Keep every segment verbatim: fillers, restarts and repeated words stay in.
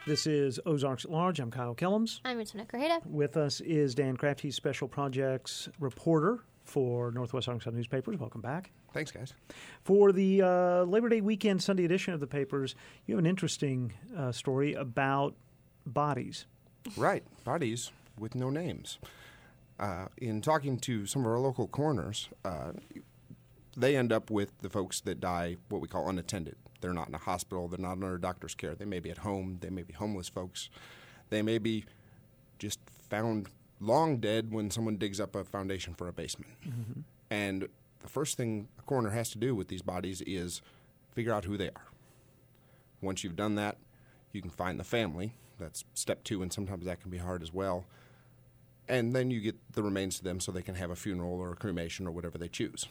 This is Ozarks at Large. I'm Kyle Kellums. I'm Antoinette Grajeda. With us is Dan Kraft. He's Special Projects reporter for Northwest Arkansas Newspapers. Welcome back. Thanks, guys. For the uh, Labor Day weekend Sunday edition of the papers, you have an interesting uh, story about bodies. Right, bodies with no names. Uh, in talking to some of our local coroners, uh, they end up with the folks that die what we call unattended. They're not in a hospital. They're not under doctor's care. They may be at home. They may be homeless folks. They may be just found long dead when someone digs up a foundation for a basement. Mm-hmm. And the first thing a coroner has to do with these bodies is figure out who they are. Once you've done that, you can find the family. That's step two, and sometimes that can be hard as well. And then you get the remains to them so they can have a funeral or a cremation or whatever they choose.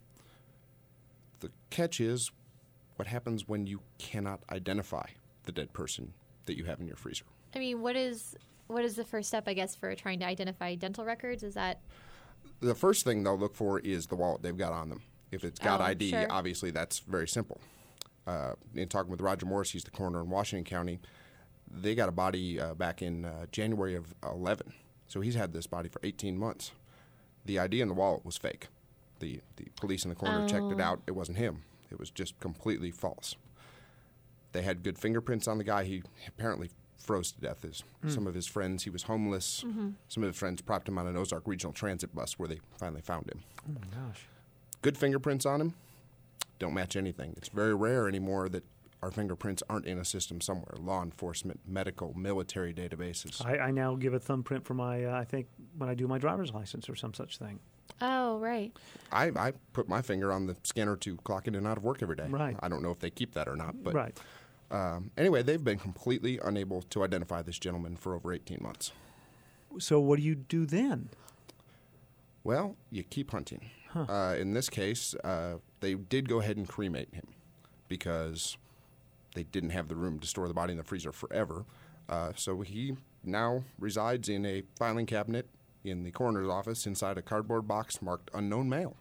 The catch is, what happens when you cannot identify the dead person that you have in your freezer? I mean, what is what is the first step, I guess, for trying to identify dental records? Is that the first thing they'll look for is the wallet they've got on them. If it's got Oh, I D, sure. obviously that's very simple. Uh, in talking with Roger Morris, he's the coroner in Washington County, they got a body uh, back in uh, January of eleven. So he's had this body for eighteen months. The I D in the wallet was fake. The, the police and the coroner Oh. checked it out. It wasn't him. It was just completely false. They had good fingerprints on the guy. He apparently froze to death. His, mm. Some of his friends, he was homeless. Mm-hmm. Some of his friends propped him on an Ozark Regional Transit bus where they finally found him. Oh, my gosh. Good fingerprints on him. Don't match anything. It's very rare anymore that our fingerprints aren't in a system somewhere. Law enforcement, medical, military databases. I, I now give a thumbprint for my, uh, I think, when I do my driver's license or some such thing. Oh, right. I, I put my finger on the scanner to clock in and out of work every day. Right. I don't know if they keep that or not. But right. um, anyway, they've been completely unable to identify this gentleman for over eighteen months. So what do you do then? Well, you keep hunting. Huh. Uh, in this case, uh, they did go ahead and cremate him because they didn't have the room to store the body in the freezer forever. Uh, so he now resides in a filing cabinet in the coroner's office inside a cardboard box marked unknown male.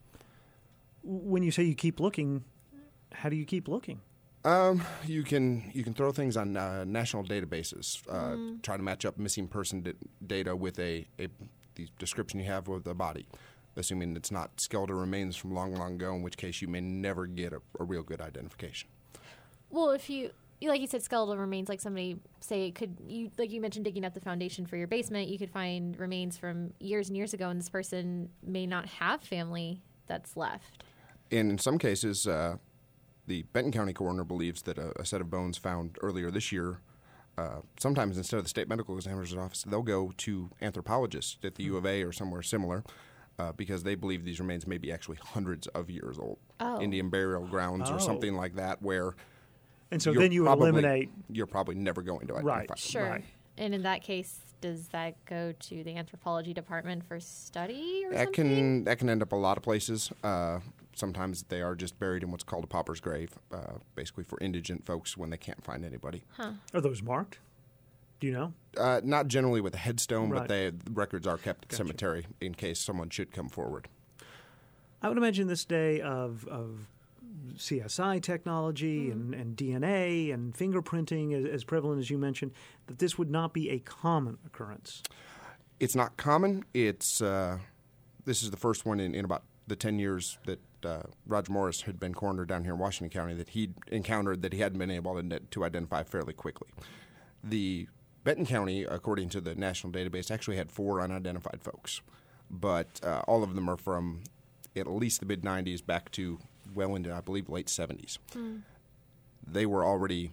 When you say you keep looking, how do you keep looking? Um, you can you can throw things on uh, national databases, uh, mm. try to match up missing person d- data with a, a the description you have of the body, assuming it's not skeletal remains from long, long ago, in which case you may never get a, a real good identification. Well, if you, like you said, skeletal remains, like somebody, say, could you, like you mentioned, digging up the foundation for your basement, you could find remains from years and years ago, and this person may not have family that's left. And in some cases, uh, the Benton County coroner believes that a, a set of bones found earlier this year, uh, sometimes instead of the state medical examiner's office, they'll go to anthropologists at the U of A or somewhere similar, uh, because they believe these remains may be actually hundreds of years old. Oh. Indian burial grounds Oh. or something like that, where And so you're then you probably, eliminate. You're probably never going to Right. identify. Sure. Right. And in that case, does that go to the anthropology department for study or That something? can that can end up a lot of places. Uh, sometimes they are just buried in what's called a pauper's grave, uh, basically for indigent folks when they can't find anybody. Huh. Are those marked? Do you know? Uh, not generally with a headstone, Right. but they, the records are kept at the Gotcha. cemetery in case someone should come forward. I would imagine this day of, of C S I technology and, and D N A and fingerprinting as, as prevalent as you mentioned, that this would not be a common occurrence. It's not common. It's uh, this is the first one in, in about the ten years that uh, Roger Morris had been coroner down here in Washington County that he'd encountered that he hadn't been able to, to identify fairly quickly. The Benton County, according to the national database, actually had four unidentified folks, but uh, all of them are from at least the mid nineties back to well into, I believe, late seventies. Mm. They were already,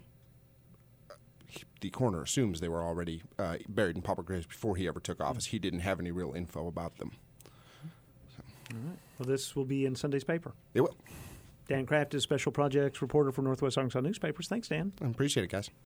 the coroner assumes they were already uh, buried in pauper graves before he ever took office. He didn't have any real info about them. So. All right. Well, this will be in Sunday's paper. It will. Dan Kraft is Special Projects reporter for Northwest Arkansas Newspapers. Thanks, Dan. I appreciate it, guys.